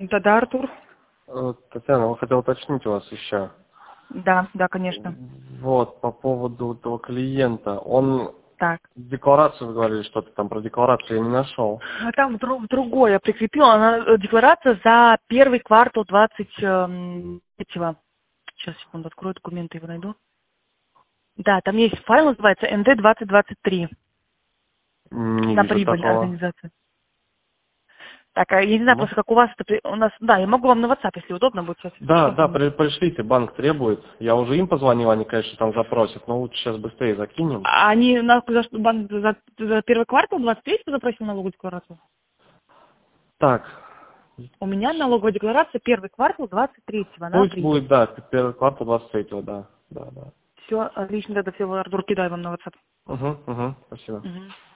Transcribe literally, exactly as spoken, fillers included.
Да-да, Артур. Э, Татьяна, я хотел уточнить у вас еще. Да, да, конечно. Вот, по поводу этого клиента. Он Так. декларацию, вы говорили, что-то там про декларацию я не нашел. А там друг, другое прикрепила. Она э, декларация за первый квартал двадцать третьего. Сейчас, секунду, открою документы, его найду. Да, там есть файл, называется эн дэ двадцать двадцать три. Не На вижу прибыль такого. организации. Так, а я не знаю, Мо- просто как у вас это при- у нас. Да, я могу вам на WhatsApp, если удобно будет сейчас. Да, Что да, там? при- пришлите, банк требует. Я уже им позвонил, они, конечно, там запросят, но лучше сейчас быстрее закинем. А они на за, что, банк за, за первый квартал двадцать третьего запросил налоговую декларацию? Так, У меня налоговая декларация первый квартал двадцать третьего на пусть прибыль. будет, да, первый квартал двадцать третьего, да. Да, да. Все, отлично, тогда все, Артур, кидаю вам на WhatsApp. Угу, угу, спасибо. Мгм.